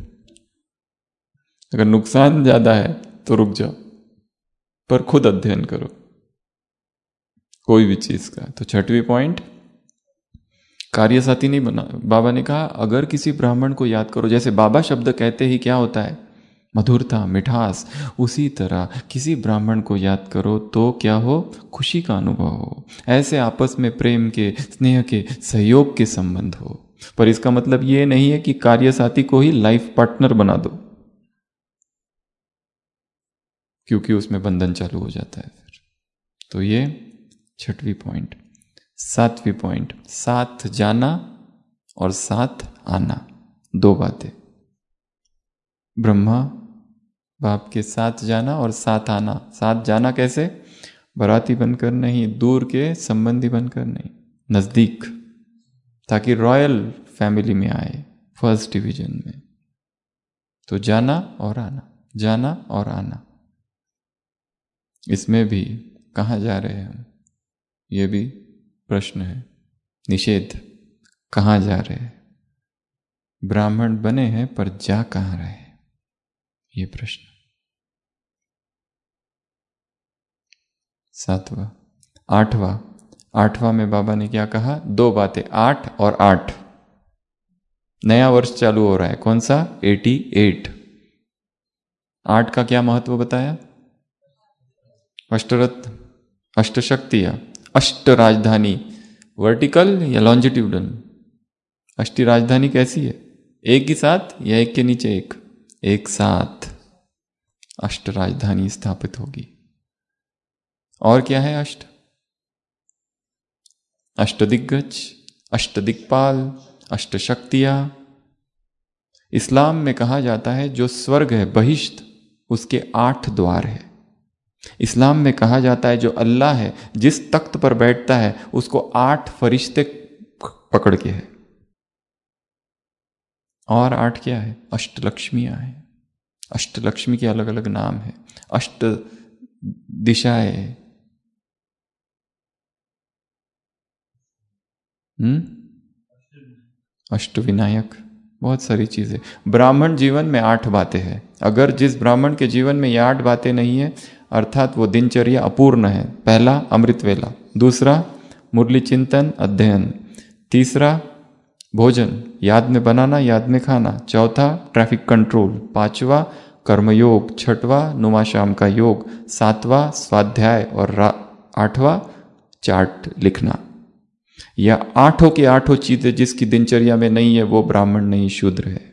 अगर नुकसान ज्यादा है तो रुक जाओ, पर खुद अध्ययन करो कोई भी चीज का। तो 6वीं पॉइंट, कार्य साथी नहीं बना। बाबा ने कहा अगर किसी ब्राह्मण को याद करो, जैसे बाबा शब्द कहते ही क्या होता है, मधुरता, मिठास, उसी तरह किसी ब्राह्मण को याद करो तो क्या हो, खुशी का अनुभव हो। ऐसे आपस में प्रेम के, स्नेह के, सहयोग के संबंध हो। पर इसका मतलब ये नहीं है कि कार्य साथी को ही लाइफ पार्टनर बना दो, क्योंकि उसमें बंधन चालू हो जाता है फिर। तो ये 6वीं पॉइंट। 7वीं पॉइंट, साथ जाना और साथ आना, 2 बातें। ब्रह्मा बाप के साथ जाना और साथ आना। साथ जाना कैसे, बराती बनकर नहीं, दूर के संबंधी बनकर नहीं, नजदीक, ताकि रॉयल फैमिली में आए, फर्स्ट डिवीजन में। तो जाना और आना, जाना और आना। इसमें भी कहाँ जा रहे हैं हम, ये भी प्रश्न है। निषेध, कहाँ जा रहे हैं? ब्राह्मण बने हैं पर जा कहाँ रहे हैं, ये प्रश्न। 7वां, 8वां में बाबा ने क्या कहा? 2 बातें, 8 और 8। नया वर्ष चालू हो रहा है, कौन सा? 88। 8 का क्या महत्व बताया? अष्टरत्न, अष्टशक्तियां, अष्ट राजधानी, वर्टिकल या लॉन्जिट्यूडल? अष्टी राजधानी कैसी है? एक ही साथ या एक के नीचे एक? एक साथ अष्ट राजधानी स्थापित होगी। और क्या है अष्ट? अष्टदिग्गज, अष्टदिक्पाल, अष्टशक्तियां। इस्लाम में कहा जाता है जो स्वर्ग है बहिष्ठ, उसके 8 द्वार है। इस्लाम में कहा जाता है जो अल्लाह है, जिस तख्त पर बैठता है उसको 8 फरिश्ते पकड़ के है। और 8 क्या है? अष्टलक्ष्मियां हैं। अष्टलक्ष्मी के अलग अलग नाम है। अष्ट दिशाएं, अष्टविनायक, बहुत सारी चीजें। ब्राह्मण जीवन में 8 बातें हैं। अगर जिस ब्राह्मण के जीवन में ये 8 बातें नहीं है, अर्थात वो दिनचर्या अपूर्ण है। पहला, अमृत वेला। दूसरा, मुरली चिंतन अध्ययन। तीसरा, भोजन, याद में बनाना, याद में खाना। चौथा, ट्रैफिक कंट्रोल। 5वां, कर्मयोग। 6वां, नुमा शाम का योग। 7वां, स्वाध्याय। और 8वां, चार्ट लिखना। या 8 की 8 चीजें जिसकी दिनचर्या में नहीं है वो ब्राह्मण नहीं, शूद्र है।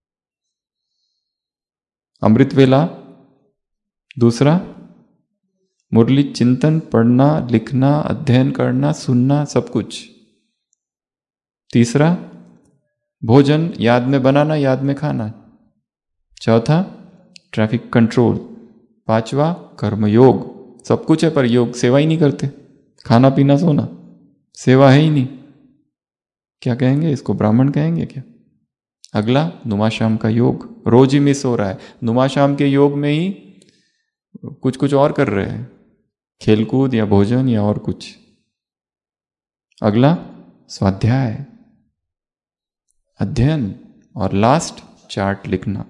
अमृत वेला, दूसरा मुरली चिंतन, पढ़ना, लिखना, अध्ययन करना, सुनना, सब कुछ। तीसरा, भोजन, याद में बनाना, याद में खाना। चौथा, ट्रैफिक कंट्रोल। 5वां, कर्मयोग। सब कुछ है पर योग, सेवा ही नहीं करते। खाना पीना सोना, सेवा है ही नहीं। क्या कहेंगे इसको? ब्राह्मण कहेंगे क्या? अगला, नुमा शाम का योग। रोज ही मिस हो रहा है। नुमा शाम के योग में ही कुछ कुछ और कर रहे हैं, खेलकूद या भोजन या और कुछ। अगला, स्वाध्याय, अध्ययन। और लास्ट, चार्ट लिखना।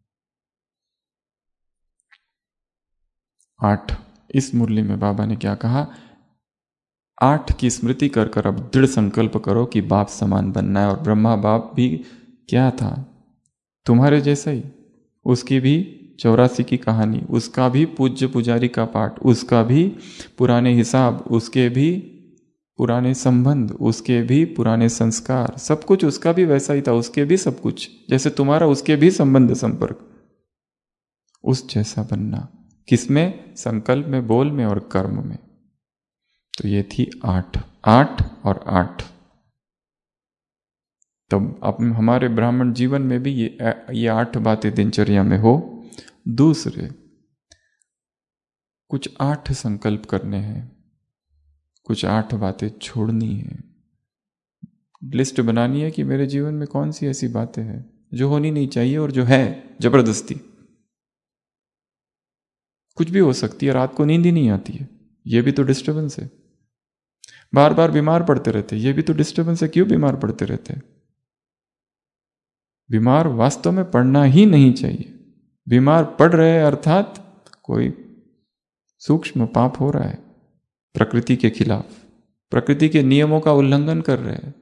8। इस मुरली में बाबा ने क्या कहा? 8 की स्मृति कर कर अब दृढ़ संकल्प करो कि बाप समान बनना है। और ब्रह्मा बाप भी क्या था? तुम्हारे जैसा ही। उसकी भी 84 की कहानी, उसका भी पूज्य पुजारी का पाठ, उसका भी पुराने हिसाब, उसके भी पुराने संबंध, उसके भी पुराने संस्कार, सब कुछ उसका भी वैसा ही था। उसके भी सब कुछ जैसे तुम्हारा, उसके भी संबंध संपर्क, उस जैसा बनना। किसमें? संकल्प में, बोल में और कर्म में। तो ये थी 8 और 8। तब अब हमारे ब्राह्मण जीवन में भी ये 8 बातें दिनचर्या में हो। दूसरे, कुछ 8 संकल्प करने हैं, कुछ 8 बातें छोड़नी है। लिस्ट बनानी है कि मेरे जीवन में कौन सी ऐसी बातें हैं जो होनी नहीं चाहिए और जो है जबरदस्ती। कुछ भी हो सकती है। रात को नींद ही नहीं आती है, ये भी तो डिस्टर्बेंस है। बार बार बीमार पड़ते रहते, ये भी तो डिस्टर्बेंस है। क्यों बीमार पड़ते रहते? बीमार वास्तव में पड़ना ही नहीं चाहिए। बीमार पड़ रहे हैं अर्थात कोई सूक्ष्म पाप हो रहा है, प्रकृति के खिलाफ, प्रकृति के नियमों का उल्लंघन कर रहे हैं।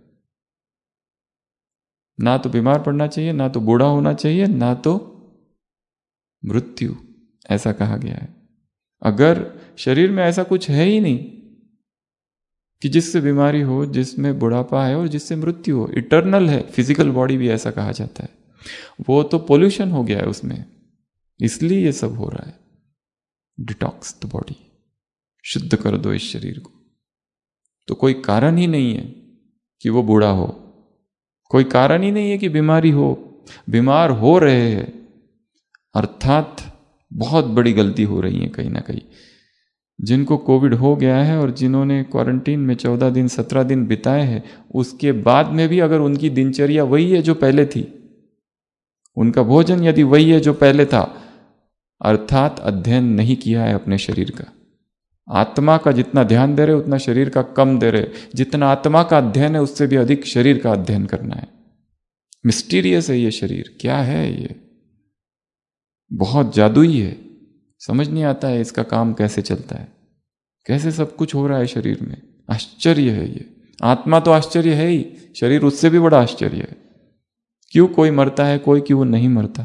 ना तो बीमार पड़ना चाहिए, ना तो बूढ़ा होना चाहिए, ना तो मृत्यु, ऐसा कहा गया है। अगर शरीर में ऐसा कुछ है ही नहीं कि जिससे बीमारी हो, जिसमें बुढ़ापा है और जिससे मृत्यु हो, इटर्नल है, फिजिकल बॉडी भी ऐसा कहा जाता है, वो तो पोल्यूशन हो गया है उसमें, इसलिए ये सब हो रहा है। डिटॉक्स द बॉडी, शुद्ध कर दो इस शरीर को। तो कोई कारण ही नहीं है कि वो बूढ़ा हो, कोई कारण ही नहीं है कि बीमारी हो। बीमार हो रहे हैं अर्थात बहुत बड़ी गलती हो रही है कहीं ना कहीं। जिनको कोविड हो गया है और जिन्होंने क्वारंटीन में 14 दिन 17 दिन बिताए हैं, उसके बाद में भी अगर उनकी दिनचर्या वही है जो पहले थी, उनका भोजन यदि वही है जो पहले था, अर्थात अध्ययन नहीं किया है अपने शरीर का। आत्मा का जितना ध्यान दे रहे उतना शरीर का कम दे रहे। जितना आत्मा का अध्ययन है उससे भी अधिक शरीर का अध्ययन करना है। मिस्टीरियस है ये शरीर, क्या है ये, बहुत जादुई है। समझ नहीं आता है इसका काम कैसे चलता है, कैसे सब कुछ हो रहा है शरीर में। आश्चर्य है ये। आत्मा तो आश्चर्य है ही, शरीर उससे भी बड़ा आश्चर्य है। क्यों कोई मरता है, कोई क्यों नहीं मरता।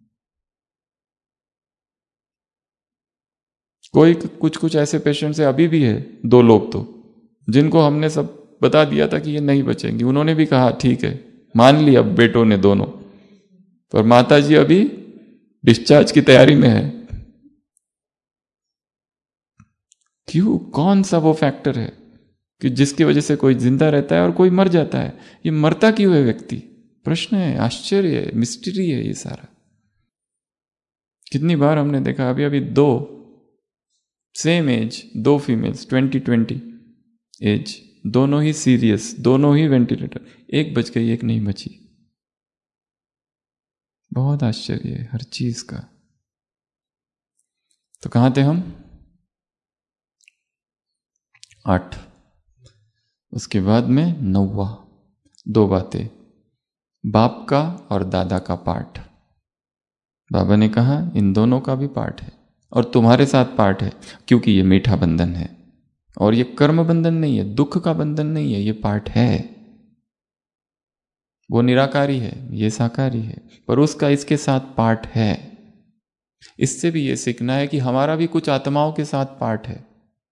कोई कुछ कुछ ऐसे पेशेंट्स है, अभी भी है 2 लोग तो, जिनको हमने सब बता दिया था कि ये नहीं बचेंगे। उन्होंने भी कहा ठीक है, मान लिया बेटों ने दोनों, पर माता जी अभी डिस्चार्ज की तैयारी में है। क्यों, कौन सा वो फैक्टर है कि जिसकी वजह से कोई जिंदा रहता है और कोई मर जाता है। ये मरता क्यों है व्यक्ति, प्रश्न है, आश्चर्य है, मिस्ट्री है ये सारा। कितनी बार हमने देखा, अभी अभी 2 सेम एज 2 फीमेल्स 20-20 एज, दोनों ही सीरियस, दोनों ही वेंटिलेटर, एक बच गई एक नहीं बची। बहुत आश्चर्य है हर चीज का। तो कहां थे हम? 8। उसके बाद में 9वां, 2 बातें, बाप का और दादा का पाठ। बाबा ने कहा इन दोनों का भी पाठ है और तुम्हारे साथ पाठ है, क्योंकि ये मीठा बंधन है और ये कर्म बंधन नहीं है, दुख का बंधन नहीं है, ये पाठ है। वो निराकारी है, ये साकारी है, पर उसका इसके साथ पाठ है। इससे भी ये सीखना है कि हमारा भी कुछ आत्माओं के साथ पाठ है।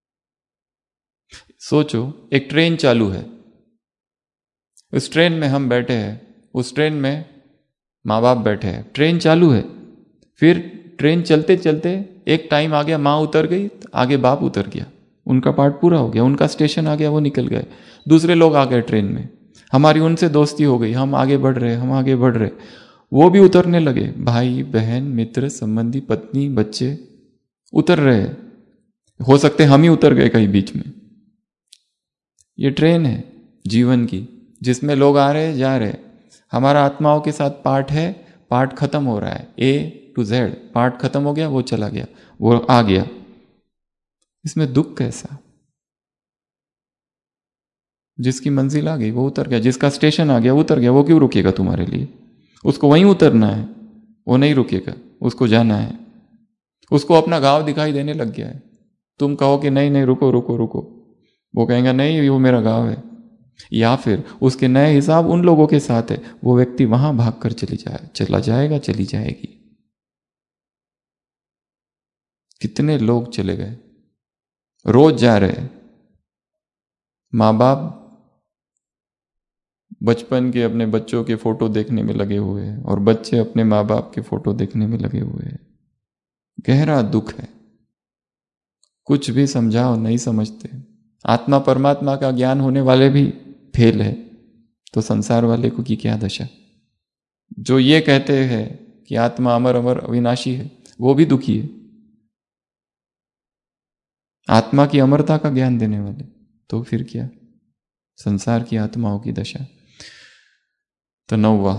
सोचो, एक ट्रेन चालू है, उस ट्रेन में हम बैठे हैं, उस ट्रेन में माँ बाप बैठे हैं, ट्रेन चालू है, फिर ट्रेन चलते चलते एक टाइम आ गया, माँ उतर गई, आगे बाप उतर गया, उनका पार्ट पूरा हो गया, उनका स्टेशन आ गया, वो निकल गए। दूसरे लोग आ गए ट्रेन में, हमारी उनसे दोस्ती हो गई, हम आगे बढ़ रहे, हम आगे बढ़ रहे, वो भी उतरने लगे, भाई बहन मित्र संबंधी पत्नी बच्चे उतर रहे। हो सकते हम ही उतर गए कहीं बीच में। ये ट्रेन है जीवन की, जिसमें लोग आ रहे जा रहे। हमारा आत्माओं के साथ पार्ट है, पार्ट खत्म हो रहा है, A to Z, पार्ट खत्म हो गया, वो चला गया, वो आ गया। इसमें दुख कैसा? जिसकी मंजिल आ गई वो उतर गया, जिसका स्टेशन आ गया उतर गया, वो क्यों रुकेगा तुम्हारे लिए? उसको वहीं उतरना है, वो नहीं रुकेगा, उसको जाना है। उसको अपना गांव दिखाई देने लग गया है, तुम कहो कि नहीं नहीं रुको रुको रुको, वो कहेगा नहीं वो मेरा गांव है। या फिर उसके नए हिसाब उन लोगों के साथ है, वो व्यक्ति वहां भागकर चला जाएगा, चली जाएगी। कितने लोग चले गए, रोज जा रहे। माँ बाप बचपन के अपने बच्चों के फोटो देखने में लगे हुए हैं और बच्चे अपने माँ बाप के फोटो देखने में लगे हुए हैं। गहरा दुख है, कुछ भी समझाओ नहीं समझते। आत्मा परमात्मा का ज्ञान होने वाले भी फेल है, तो संसार वाले को की क्या दशा। जो ये कहते हैं कि आत्मा अमर अमर अविनाशी है, वो भी दुखी है। आत्मा की अमरता का ज्ञान देने वाले, तो फिर क्या संसार की आत्माओं की दशा। तो 9वां,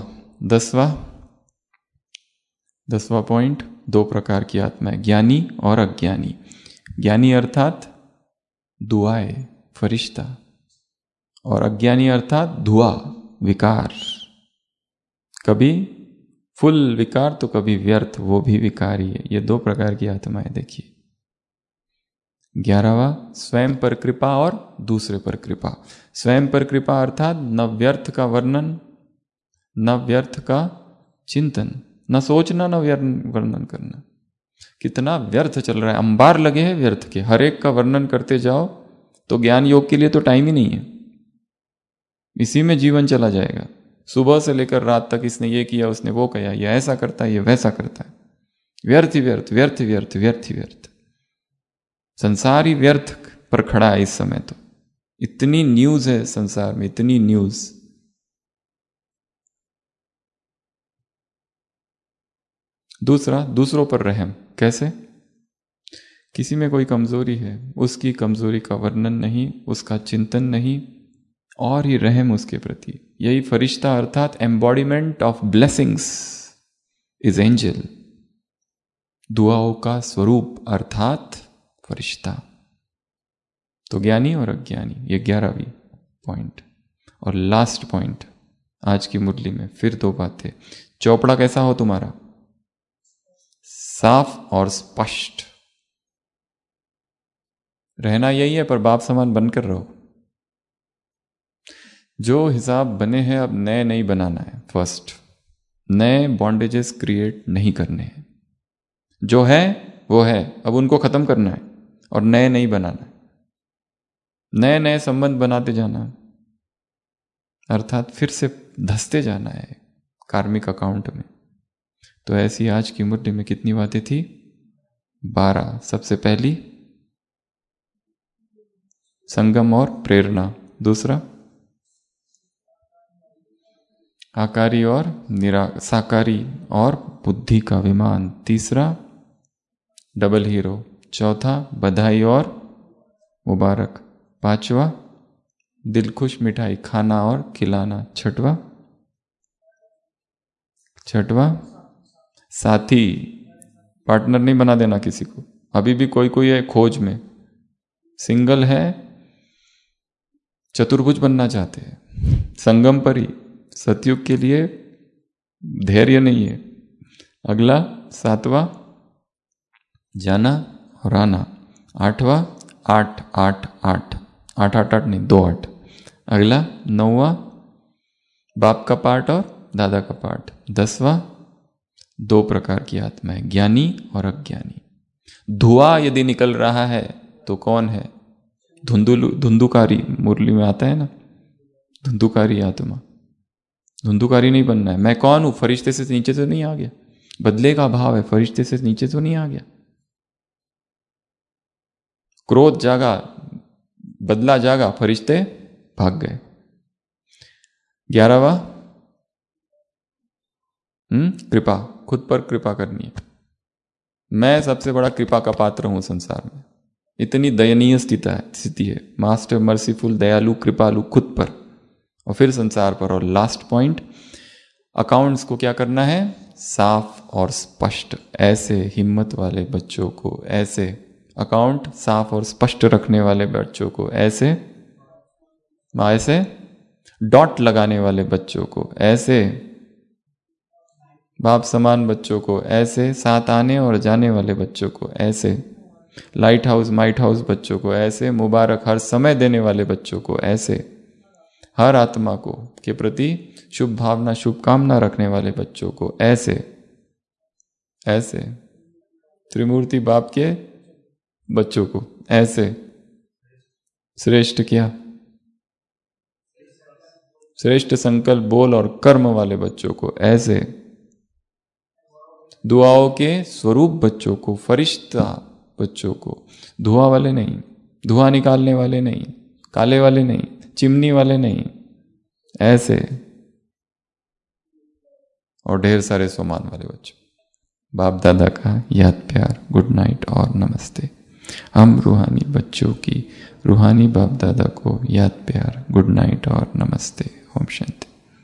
10वां पॉइंट, 2 प्रकार की आत्मा है, ज्ञानी और अज्ञानी। ज्ञानी अर्थात दुआए फरिश्ता, और अज्ञानी अर्थात धुआ विकार। कभी फुल विकार तो कभी व्यर्थ, वो भी विकार ही है। ये 2 प्रकार की आत्माएं देखिए। 11वां, स्वयं पर कृपा और दूसरे पर कृपा। स्वयं पर कृपा अर्थात न व्यर्थ का वर्णन, न व्यर्थ का चिंतन, न सोचना, न वर्णन करना। कितना व्यर्थ चल रहा है, अंबार लगे हैं व्यर्थ के, हर एक का वर्णन करते जाओ तो ज्ञान योग के लिए तो टाइम ही नहीं है। इसी में जीवन चला जाएगा, सुबह से लेकर रात तक इसने ये किया, उसने वो किया, ये ऐसा करता है, ये वैसा करता है। व्यर्थ ही व्यर्थ, व्यर्थ ही व्यर्थ, व्यर्थ ही व्यर्थ। संसार ही व्यर्थ पर खड़ा है इस समय। तो इतनी न्यूज है संसार में, इतनी न्यूज। दूसरा, दूसरों पर रहम। कैसे? किसी में कोई कमजोरी है, उसकी कमजोरी का वर्णन नहीं, उसका चिंतन नहीं, और ही रहम उसके प्रति। यही फरिश्ता अर्थात embodiment of blessings is angel. दुआओं का स्वरूप अर्थात फरिश्ता। तो ज्ञानी और अज्ञानी, ये 11वीं पॉइंट। और लास्ट पॉइंट आज की मुरली में फिर 2 बातें। चौपड़ा कैसा हो तुम्हारा? साफ और स्पष्ट रहना यही है, पर बाप समान बनकर रहो। जो हिसाब बने हैं अब नए नहीं बनाना है। फर्स्ट, नए बॉन्डेजेस क्रिएट नहीं करने हैं। जो है वो है, अब उनको खत्म करना है और नए नहीं बनाना है। नए नए संबंध बनाते जाना, अर्थात फिर से धंसते जाना है कार्मिक अकाउंट में। तो ऐसी आज की मुरली में कितनी बातें थी? 12। सबसे पहली संगम और प्रेरणा, दूसरा आकारी और साकारी और बुद्धि का विमान, तीसरा डबल हीरो, चौथा बधाई और मुबारक, पांचवा दिल खुश मिठाई खाना और खिलाना, छठवा साथी, पार्टनर नहीं बना देना किसी को। अभी भी कोई कोई है खोज में, सिंगल है, चतुर्भुज बनना चाहते हैं, संगम पर ही, सतयुग के लिए धैर्य नहीं है। अगला 7वां जाना और आना, 8वां 8 8 8 8 8 8 नहीं 2 8। अगला 9वां बाप का पार्ट और दादा का पार्ट। 10वां 2 प्रकार की आत्माएं, ज्ञानी और अज्ञानी। धुआं यदि निकल रहा है तो कौन है? धुंधुकारी, मुरली में आता है ना, धुंधुकारी आत्मा। धुंधुकारी नहीं बनना है। मैं कौन हूं? फरिश्ते से नीचे तो नहीं आ गया। बदले का भाव है, फरिश्ते से नीचे तो नहीं आ गया। क्रोध जागा, बदला जागा, फरिश्ते भाग गए। 11वां कृपा, खुद पर कृपा करनी है। मैं सबसे बड़ा कृपा का पात्र हूं संसार में। इतनी दयनीय स्थिति है। मास्टर मर्सीफुल, दयालु, कृपालु खुद पर और फिर संसार पर। और लास्ट पॉइंट, अकाउंट्स को क्या करना है? साफ और स्पष्ट। ऐसे हिम्मत वाले बच्चों को, ऐसे अकाउंट साफ और स्पष्ट रखने वाले बच्चों को, ऐसे डॉट लगाने वाले बच्चों को, ऐसे बाप समान बच्चों को, ऐसे साथ आने और जाने वाले बच्चों को, ऐसे लाइट हाउस माइट हाउस बच्चों को, ऐसे मुबारक हर समय देने वाले बच्चों को, ऐसे हर आत्मा को के प्रति शुभ भावना शुभकामना रखने वाले बच्चों को, ऐसे त्रिमूर्ति बाप के बच्चों को, ऐसे श्रेष्ठ क्या? श्रेष्ठ संकल्प बोल और कर्म वाले बच्चों को, ऐसे दुआओं के स्वरूप बच्चों को, फरिश्ता बच्चों को, धुआं वाले नहीं, धुआं निकालने वाले नहीं, काले वाले नहीं, चिमनी वाले नहीं, ऐसे और ढेर सारे सोमान वाले बच्चों। बाप दादा का याद प्यार, गुड नाइट और नमस्ते। हम रूहानी बच्चों की रूहानी बाप दादा को याद प्यार, गुड नाइट और नमस्ते। ओम शांति।